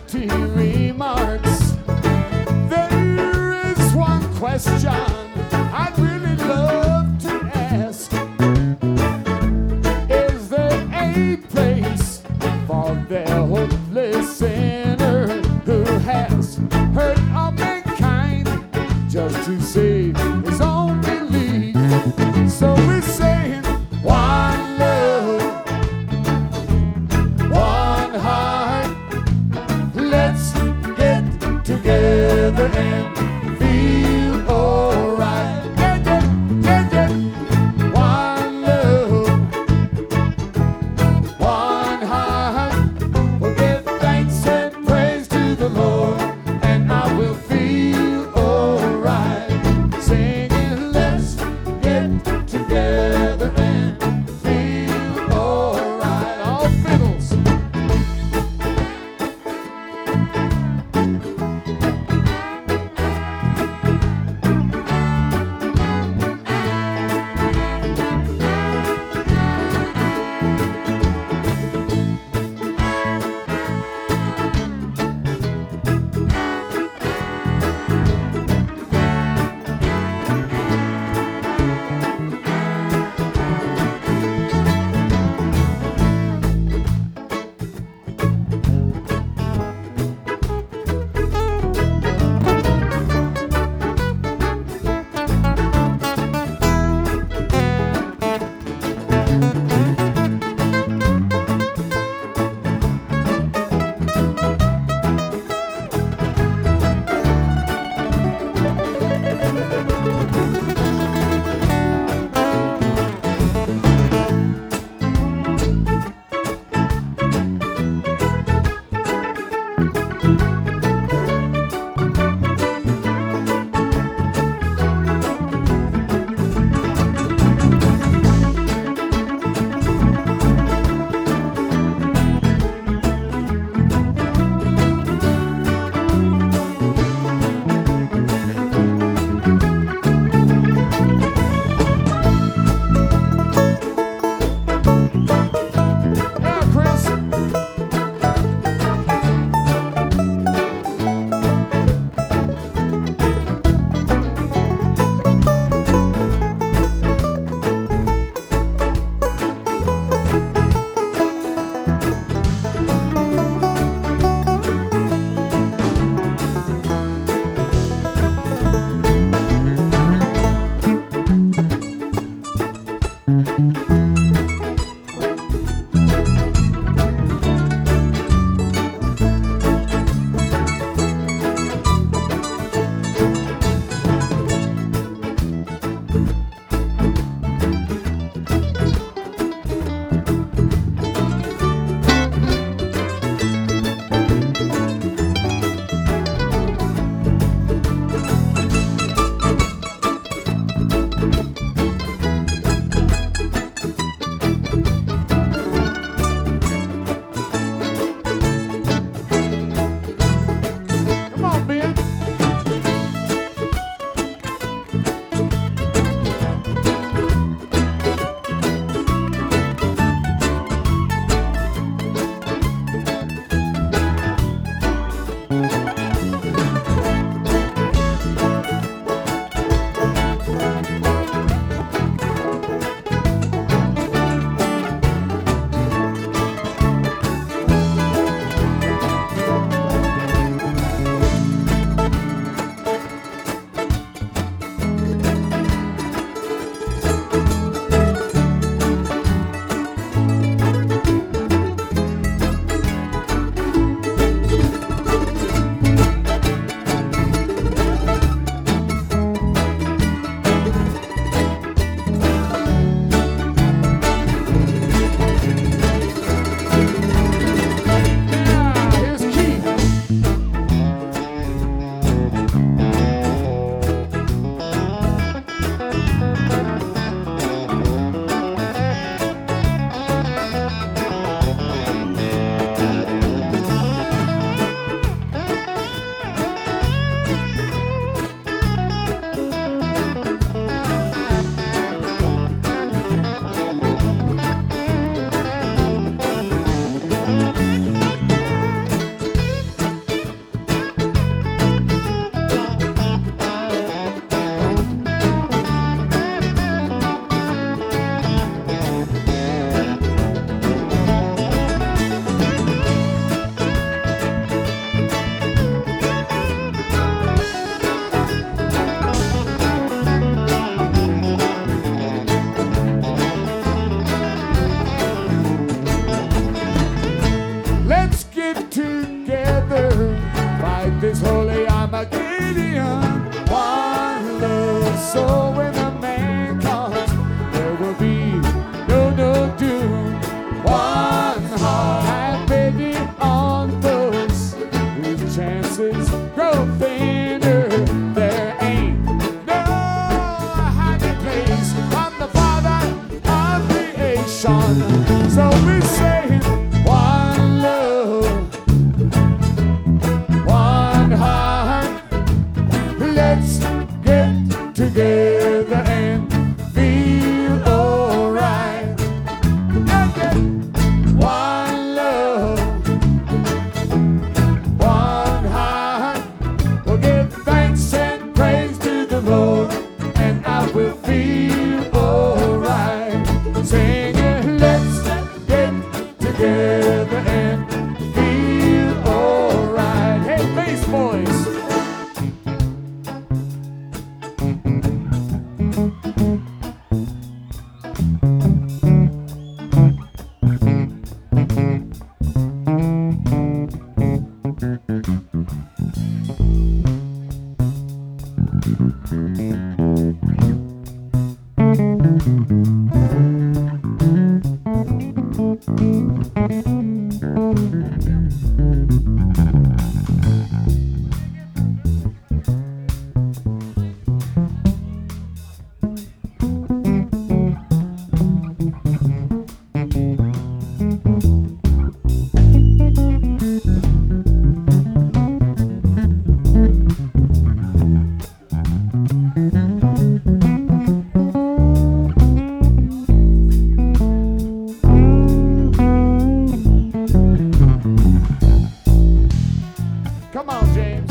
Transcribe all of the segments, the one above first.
empty remarks. There is one question I'd really love to ask. Is there a place for their hopeless sinner who has hurt all mankind just to save his own belief? So we're saying one love, one heart. Let's get together and feel alright. Yeah, yeah, yeah, yeah. One love, one heart. We'll give thanks and praise to the Lord, and I will feel alright. Singing, let's get together and feel alright. All fiddles. is holy, I'm a Gideon. One love, so when the man comes, there will be no doom. One heart, have pity on those whose chances grow thinner. There ain't no hiding place from the Father of creation. So we say one love, one heart. Let's get together and feel alright. One love, one heart. We'll give thanks and praise to the Lord, and I will feel alright. Singing, let's get together and feel alright. Hey, bass boys. Come on, James.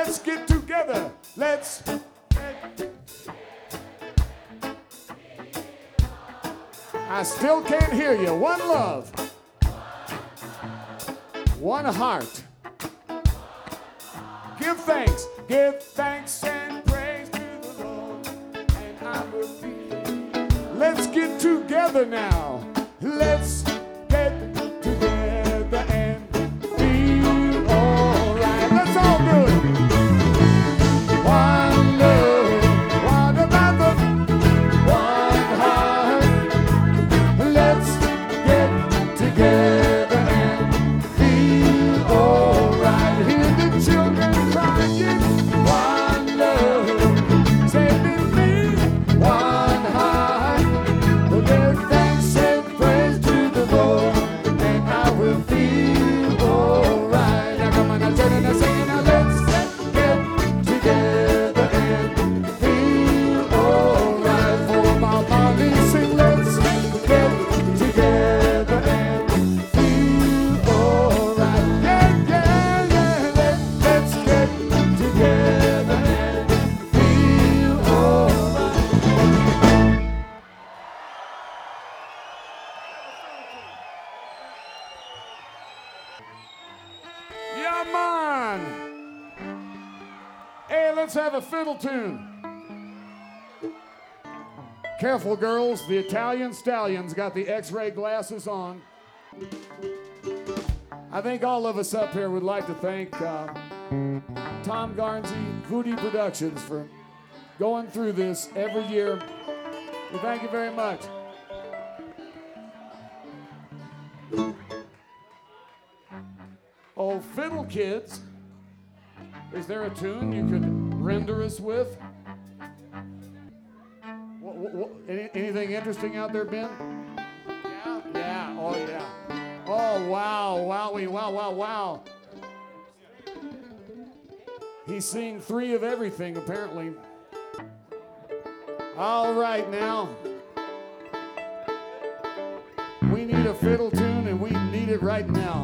let's get together. Let's. I still can't hear you. One love. One heart. Give thanks. Give thanks and praise to the Lord. And I will be. Let's get together now. Let's get together and feel alright. Let's all do it. One love, one another, one heart. Let's get together and feel alright. Hear the children crying. One love, say it with me. One heart. We'll give thanks and praise to the Lord, and I will feel alright. Now come on, now turn and sing, now let's get together and feel alright. For my Molly sing, let's get together and feel alright. Yeah, yeah, yeah, let's get together and feel alright. Yeah, man. Hey, let's have a fiddle tune. Careful, girls. The Italian Stallions got the X-ray glasses on. I think all of us up here would like to thank Tom Garnsey, Voodoo Productions, for going through this every year. We thank you very much. Oh, Fiddle Kids, is there a tune you could render us with? Anything interesting out there, Ben? Yeah? Yeah, oh yeah. Oh, wow, wowie, wow, wow, wow. He's seen 3 of everything, apparently. All right, now. We need a fiddle tune, and we need it right now.